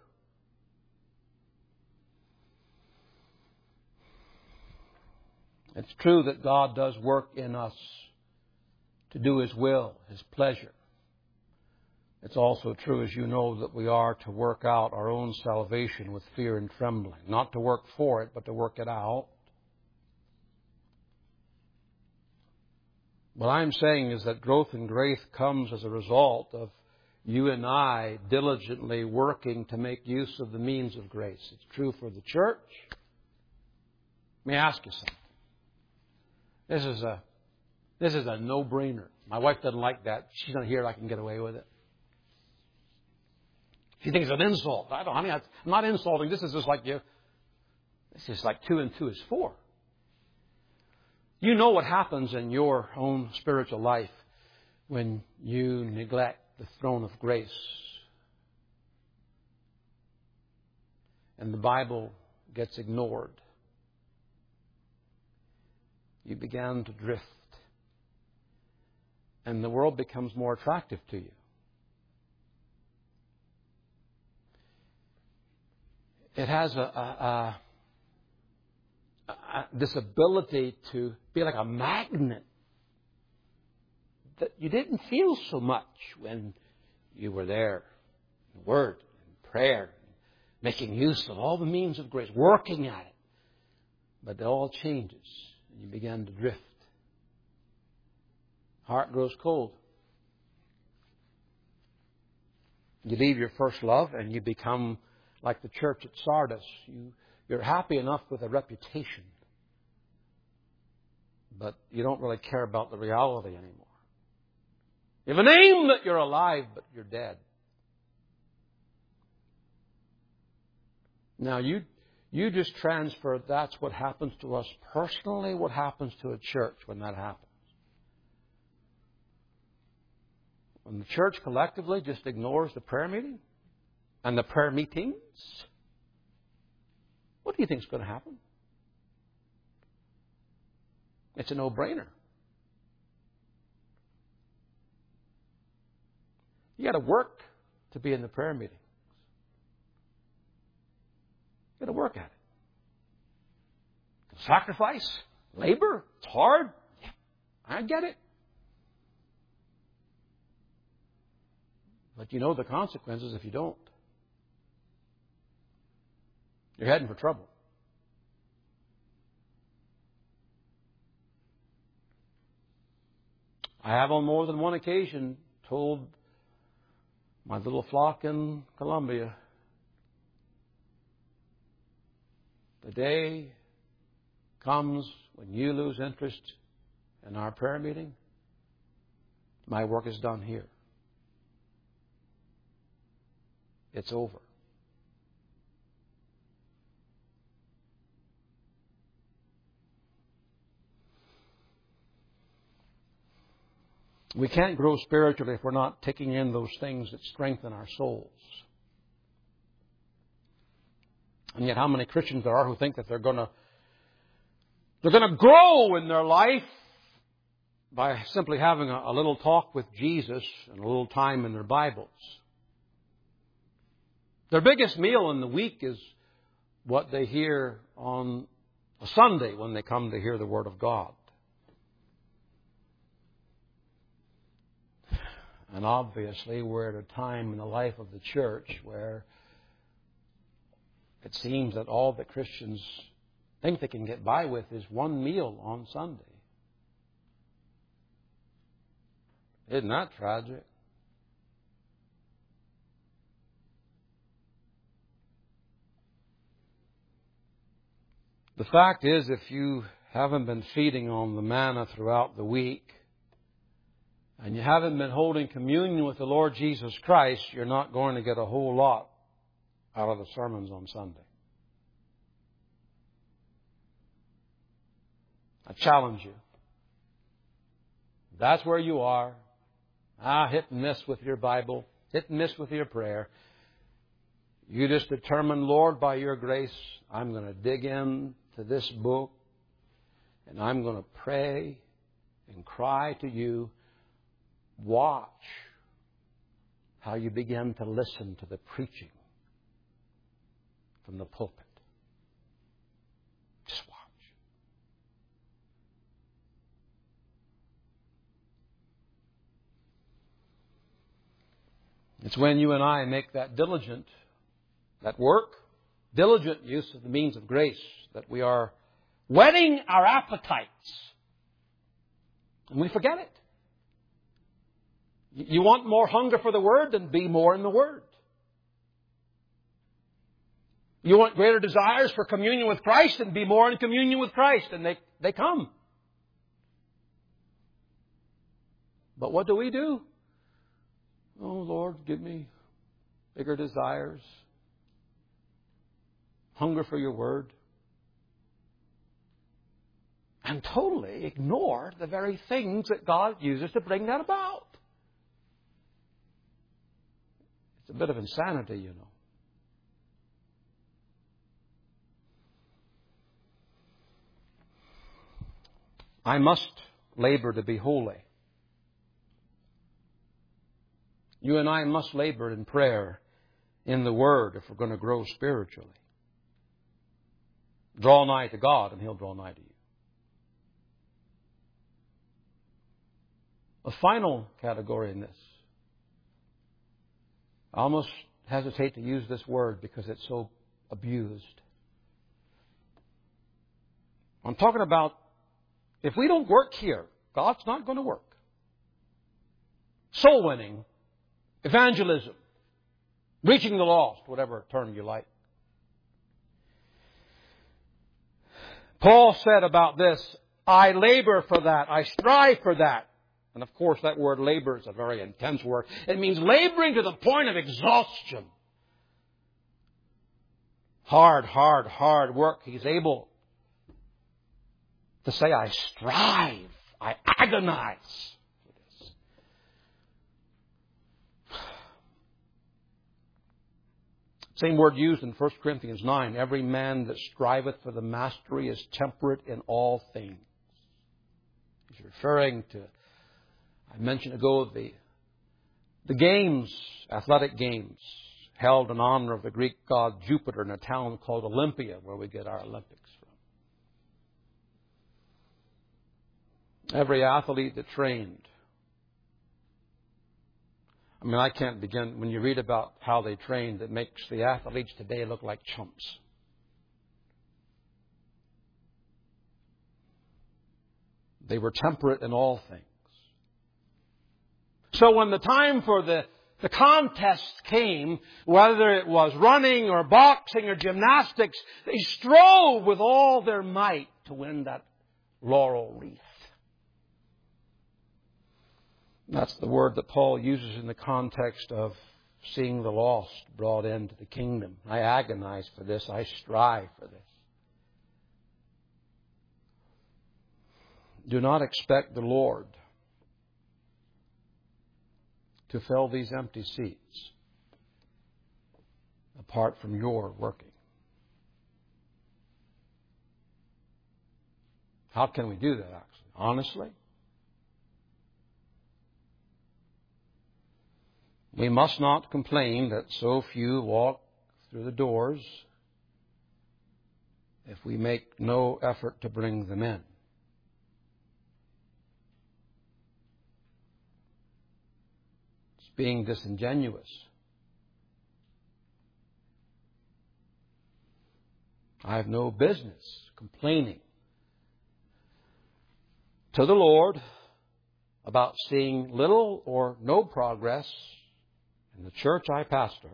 It's true that God does work in us to do His will, His pleasure. It's also true, as you know, that we are to work out our own salvation with fear and trembling. Not to work for it, but to work it out. What I'm saying is that growth in grace comes as a result of you and I diligently working to make use of the means of grace. It's true for the church. Let me ask you something. This is a this is a no-brainer. My wife doesn't like that. She's not here. I can get away with it. She thinks it's an insult. I don't, honey, I'm not insulting. This is just like you. This is like two and two is four. You know what happens in your own spiritual life when you neglect the throne of grace. And the Bible gets ignored. You begin to drift. And the world becomes more attractive to you. It has a, a, a, a this ability to be like a magnet that you didn't feel so much when you were there. In word, in prayer, making use of all the means of grace, working at it. But it all changes, and you begin to drift. Heart grows cold. You leave your first love and you become like the church at Sardis. You, you're happy enough with a reputation. but you don't really care about the reality anymore. You have a name that you're alive, but you're dead. Now, you you just transfer that's what happens to us personally, what happens to a church when that happens. When the church collectively just ignores the prayer meeting and the prayer meetings, what do you think is going to happen? It's a no-brainer. You got to work to be in the prayer meeting. You've got to work at it. Sacrifice, labor, it's hard. Yeah, I get it. But you know the consequences if you don't. You're heading for trouble. I have on more than one occasion told my little flock in Colombia, the day comes when you lose interest in our prayer meeting, my work is done here. It's over. We can't grow spiritually if we're not taking in those things that strengthen our souls. And yet how many Christians there are who think that they're going to they're going to grow in their life by simply having a, a little talk with Jesus and a little time in their Bibles. Their biggest meal in the week is what they hear on a Sunday when they come to hear the Word of God. And obviously we're at a time in the life of the church where it seems that all that Christians think they can get by with is one meal on Sunday. Isn't that tragic? The fact is, if you haven't been feeding on the manna throughout the week, and you haven't been holding communion with the Lord Jesus Christ, you're not going to get a whole lot out of the sermons on Sunday. I challenge you. That's where you are. Ah, hit and miss with your Bible. Hit and miss with your prayer. You just determine, Lord, by your grace, I'm going to dig in to this book and I'm going to pray and cry to you. Watch how you begin to listen to the preaching from the pulpit. Just watch. It's when you and I make that diligent, that work, diligent use of the means of grace, that we are whetting our appetites. And we forget it. You want more hunger for the Word? Then be more in the Word. You want greater desires for communion with Christ? Then be more in communion with Christ. And they, they come. But what do we do? Oh, Lord, give me bigger desires. Hunger for your Word. And totally ignore the very things that God uses to bring that about. It's a bit of insanity, you know. I must labor to be holy. You and I must labor in prayer, in the Word, if we're going to grow spiritually. Draw nigh to God, and He'll draw nigh to you. A final category in this. I almost hesitate to use this word because it's so abused. I'm talking about if we don't work here, God's not going to work. Soul winning, evangelism, reaching the lost, whatever term you like. Paul said about this, I labor for that. I strive for that. And of course, that word labor is a very intense word. It means laboring to the point of exhaustion. Hard, hard, hard work. He's able to say, I strive. I agonize for this. Same word used in First Corinthians nine. Every man that striveth for the mastery is temperate in all things. He's referring to, I mentioned ago, the, the games, athletic games, held in honor of the Greek god Jupiter in a town called Olympia, where we get our Olympics from. Every athlete that trained. I mean, I can't begin. When you read about how they trained, it makes the athletes today look like chumps. They were temperate in all things. So when the time for the, the contest came, whether it was running or boxing or gymnastics, they strove with all their might to win that laurel wreath. That's the word that Paul uses in the context of seeing the lost brought into the kingdom. I agonize for this. I strive for this. Do not expect the Lord to fill these empty seats apart from your working. How can we do that, actually? Honestly? We must not complain that so few walk through the doors if we make no effort to bring them in. It's being disingenuous. I have no business complaining to the Lord about seeing little or no progress in the church I pastor,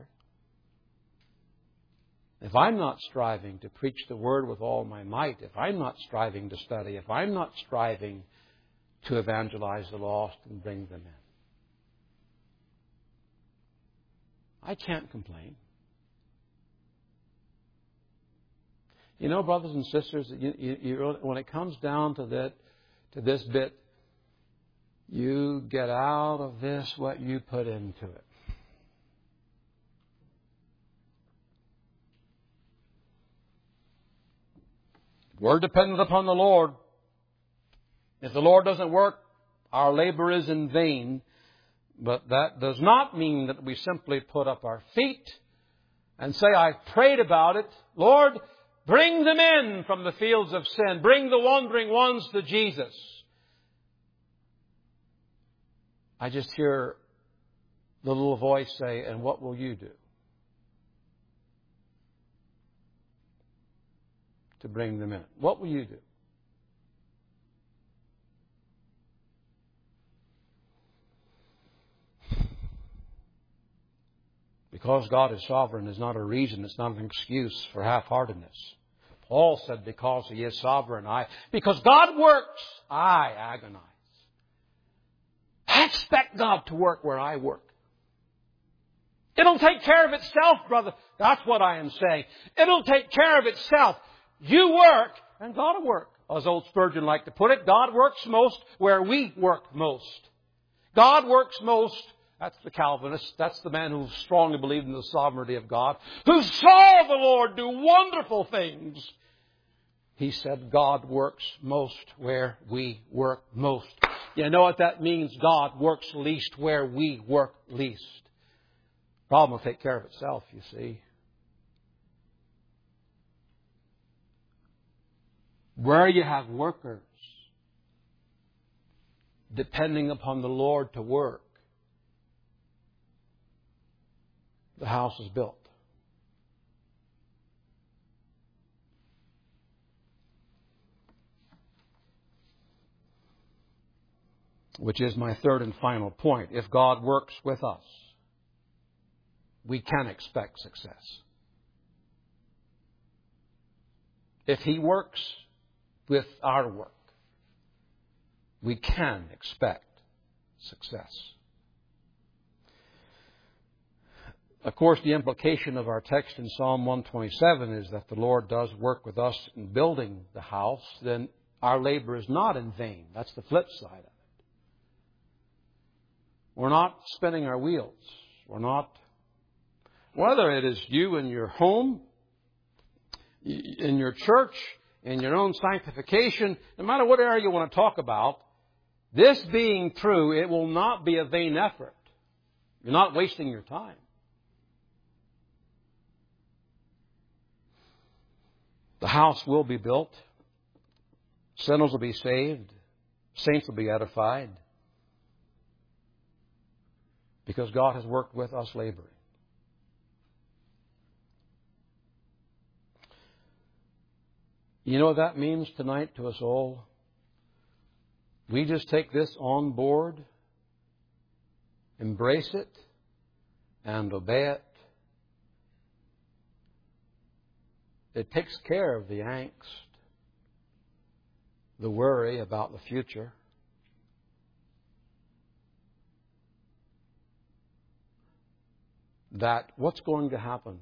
if I'm not striving to preach the Word with all my might, if I'm not striving to study, if I'm not striving to evangelize the lost and bring them in, I can't complain. You know, brothers and sisters, you, you, you, when it comes down to that, to this bit, you get out of this what you put into it. We're dependent upon the Lord. If the Lord doesn't work, our labor is in vain. But that does not mean that we simply put up our feet and say, I've prayed about it. Lord, bring them in from the fields of sin. Bring the wandering ones to Jesus. I just hear the little voice say, and what will you do to bring them in? What will you do? Because God is sovereign is not a reason, it's not an excuse for half-heartedness. Paul said, because He is sovereign, I, because God works, I agonize. I expect God to work where I work. It'll take care of itself, brother. That's what I am saying. It'll take care of itself. You work, and God will work. As old Spurgeon liked to put it, God works most where we work most. God works most. That's the Calvinist. That's the man who strongly believed in the sovereignty of God, who saw the Lord do wonderful things. He said God works most where we work most. You know what that means? God works least where we work least. The problem will take care of itself, you see. Where you have workers depending upon the Lord to work, the house is built. Which is my third and final point. If God works with us, we can expect success. If He works with our work, we can expect success. Of course, the implication of our text in Psalm one twenty-seven is that the Lord does work with us in building the house. Then our labor is not in vain. That's the flip side of it. We're not spinning our wheels. We're not, whether it is you in your home, in your church, in your own sanctification, no matter what area you want to talk about, this being true, it will not be a vain effort. You're not wasting your time. The house will be built. Sinners will be saved. Saints will be edified. Because God has worked with us laboring. You know what that means tonight to us all? We just take this on board, embrace it, and obey it. It takes care of the angst, the worry about the future. That what's going to happen?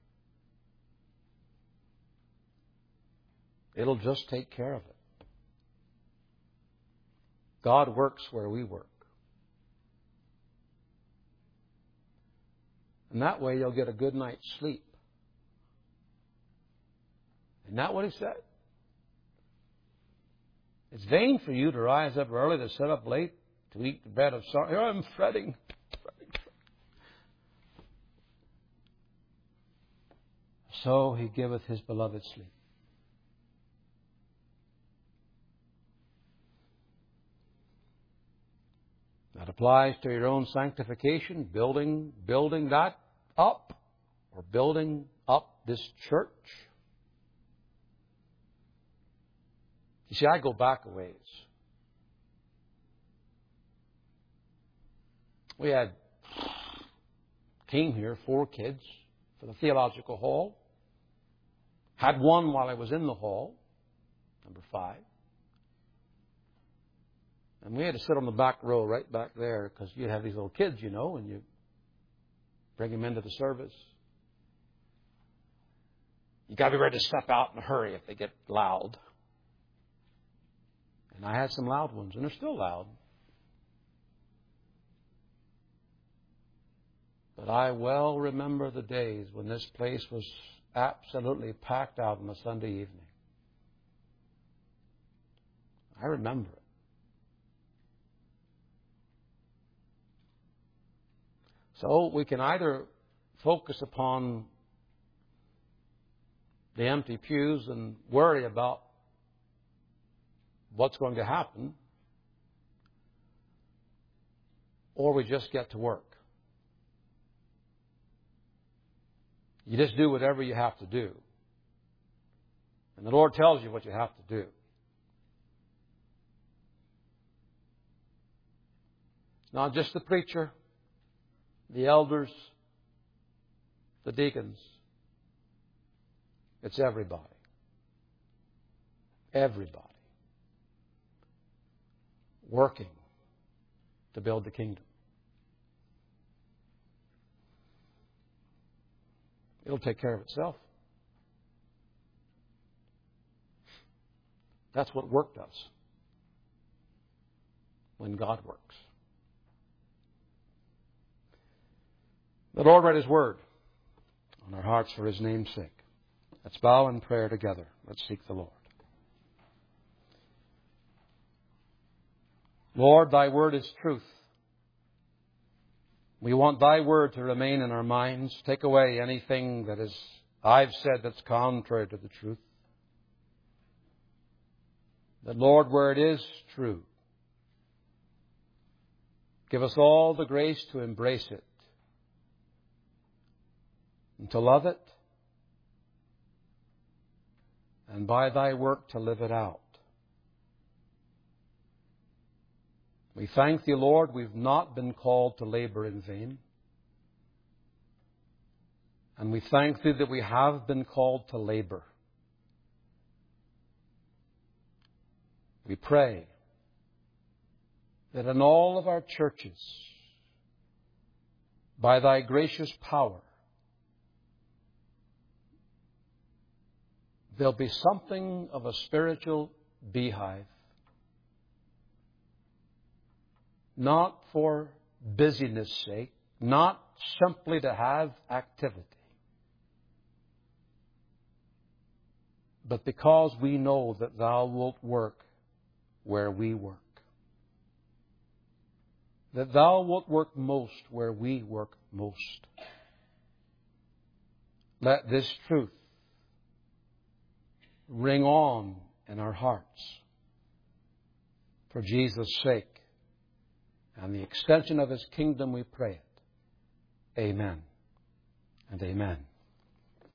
It'll just take care of it. God works where we work. And that way you'll get a good night's sleep. Isn't that what he said? It's vain for you to rise up early, to sit up late, to eat the bread of sorrow. Here I'm fretting. So he giveth his beloved sleep. That applies to your own sanctification, building, building that up, or building up this church. You see, I go back a ways. We had, came here, four kids for the theological hall. Had one while I was in the hall, number five. And we had to sit on the back row right back there because you have these little kids, you know, and you bring them into the service. You got to be ready to step out in a hurry if they get loud. And I had some loud ones, and they're still loud. But I well remember the days when this place was absolutely packed out on a Sunday evening. I remember it. So we can either focus upon the empty pews and worry about what's going to happen, or we just get to work. You just do whatever you have to do. And the Lord tells you what you have to do. It's not just the preacher, the elders, the deacons. It's everybody. Everybody. Working to build the kingdom. It'll take care of itself. That's what work does. When God works. The Lord read His Word on our hearts for His name's sake. Let's bow in prayer together. Let's seek the Lord. Lord, Thy Word is truth. We want Thy Word to remain in our minds. Take away anything that is I've said that's contrary to the truth. That, Lord, where it is true, give us all the grace to embrace it and to love it, and by Thy work to live it out. We thank Thee, Lord, we've not been called to labor in vain. And we thank Thee that we have been called to labor. We pray that in all of our churches, by Thy gracious power, there'll be something of a spiritual beehive, not for busyness' sake, not simply to have activity, but because we know that Thou wilt work where we work. That Thou wilt work most where we work most. Let this truth ring on in our hearts for Jesus' sake and the extension of His kingdom, we pray it. Amen and amen.